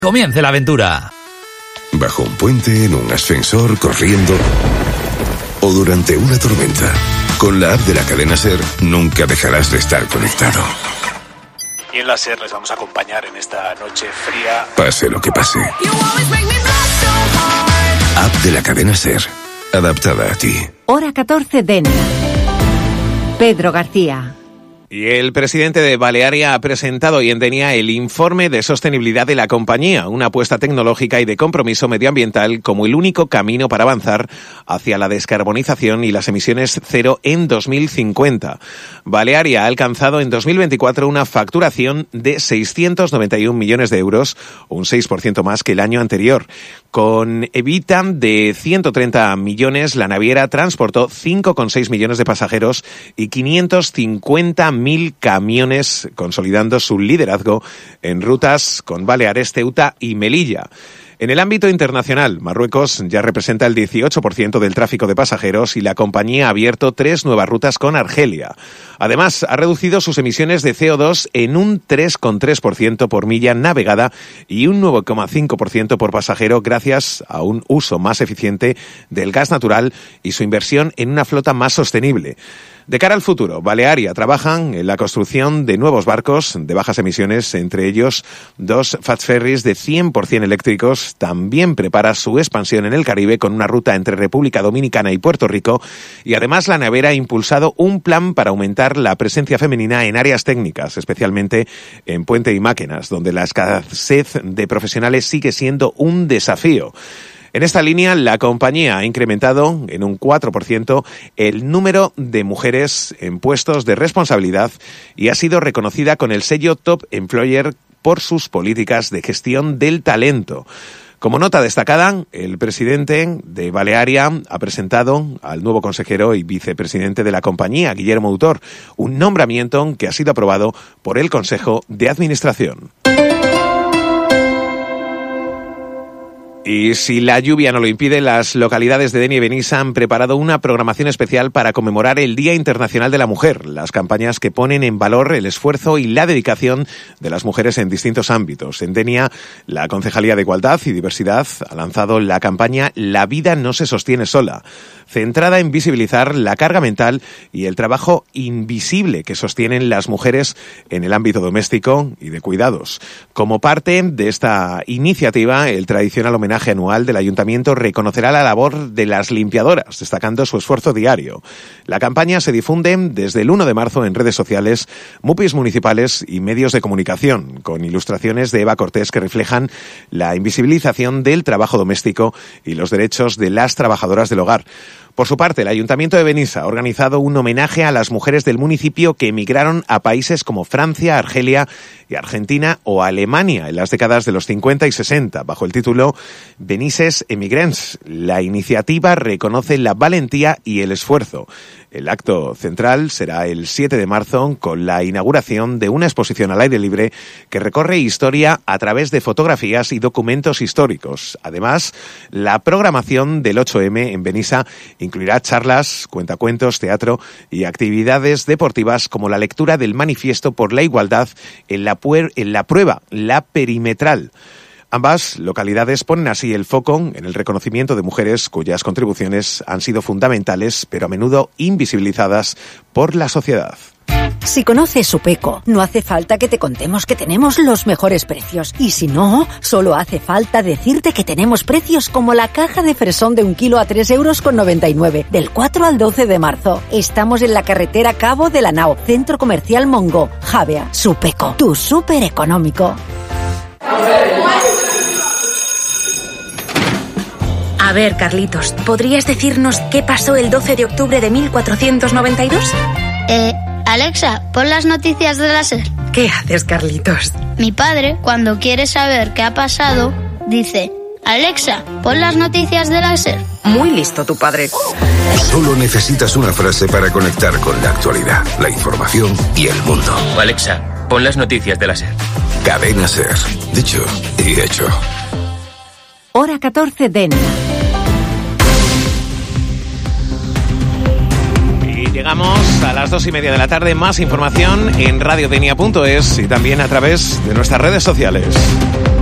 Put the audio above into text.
Comience la aventura. Bajo un puente, en un ascensor, corriendo o durante una tormenta. Con la app de la cadena SER nunca dejarás de estar conectado. Y en la SER les vamos a acompañar en esta noche fría. Pase lo que pase. App de la cadena SER. Adaptada a ti. Hora 14 Denia. Pedro García. Y el presidente de Balearia ha presentado hoy en Denia el informe de sostenibilidad de la compañía, una apuesta tecnológica y de compromiso medioambiental como el único camino para avanzar hacia la descarbonización y las emisiones cero en 2050. Balearia ha alcanzado en 2024 una facturación de 691 millones de euros, un 6% más que el año anterior. Con EBITDA de 130 millones, la naviera transportó 5,6 millones de pasajeros y 550.000 camiones, consolidando su liderazgo en rutas con Baleares, Ceuta y Melilla. En el ámbito internacional, Marruecos ya representa el 18% del tráfico de pasajeros y la compañía ha abierto 3 nuevas rutas con Argelia. Además, ha reducido sus emisiones de CO2 en un 3,3% por milla navegada y un 9,5% por pasajero gracias a un uso más eficiente del gas natural y su inversión en una flota más sostenible. De cara al futuro, Balearia trabajan en la construcción de nuevos barcos de bajas emisiones, entre ellos 2 fast ferries de 100% eléctricos. También prepara su expansión en el Caribe con una ruta entre República Dominicana y Puerto Rico. Y además la naviera ha impulsado un plan para aumentar la presencia femenina en áreas técnicas, especialmente en Puente y Máquenas, donde la escasez de profesionales sigue siendo un desafío. En esta línea, la compañía ha incrementado en un 4% el número de mujeres en puestos de responsabilidad y ha sido reconocida con el sello Top Employer por sus políticas de gestión del talento. Como nota destacada, el presidente de Balearia ha presentado al nuevo consejero y vicepresidente de la compañía, Guillermo Autor, un nombramiento que ha sido aprobado por el Consejo de Administración. Y si la lluvia no lo impide, las localidades de Denia y Benissa han preparado una programación especial para conmemorar el Día Internacional de la Mujer, las campañas que ponen en valor el esfuerzo y la dedicación de las mujeres en distintos ámbitos. En Denia, la Concejalía de Igualdad y Diversidad ha lanzado la campaña La vida no se sostiene sola, centrada en visibilizar la carga mental y el trabajo invisible que sostienen las mujeres en el ámbito doméstico y de cuidados. Como parte de esta iniciativa, el tradicional homenaje anual del Ayuntamiento reconocerá la labor de las limpiadoras, destacando su esfuerzo diario. La campaña se difunde desde el 1 de marzo en redes sociales, MUPIs municipales y medios de comunicación, con ilustraciones de Eva Cortés que reflejan la invisibilización del trabajo doméstico y los derechos de las trabajadoras del hogar. Por su parte, el Ayuntamiento de Benissa ha organizado un homenaje a las mujeres del municipio que emigraron a países como Francia, Argelia y Argentina o Alemania en las décadas de los 50 y 60, bajo el título Benisses Emigrants. La iniciativa reconoce la valentía y el esfuerzo. El acto central será el 7 de marzo con la inauguración de una exposición al aire libre que recorre historia a través de fotografías y documentos históricos. Además, la programación del 8M en Benissa incluirá charlas, cuentacuentos, teatro y actividades deportivas como la lectura del Manifiesto por la Igualdad en la prueba, la perimetral. Ambas localidades ponen así el foco en el reconocimiento de mujeres cuyas contribuciones han sido fundamentales, pero a menudo invisibilizadas por la sociedad. Si conoces Supeco, no hace falta que te contemos que tenemos los mejores precios. Y si no, solo hace falta decirte que tenemos precios como la caja de fresón de 1 kilo a 3,99 €, del 4 al 12 de marzo. Estamos en la carretera Cabo de la Nao, Centro Comercial Mongo. Javea, Supeco, tu súper económico. A ver, Carlitos, ¿podrías decirnos qué pasó el 12 de octubre de 1492? Alexa, pon las noticias de la SER. ¿Qué haces, Carlitos? Mi padre, cuando quiere saber qué ha pasado, dice: Alexa, pon las noticias de la SER. Muy listo tu padre. Solo necesitas una frase para conectar con la actualidad, la información y el mundo. Alexa, pon las noticias de la SER. Cadena SER. Dicho y hecho. Hora 14 Denia. Llegamos a las 2:30 de la tarde. Más información en radiodenia.es y también a través de nuestras redes sociales.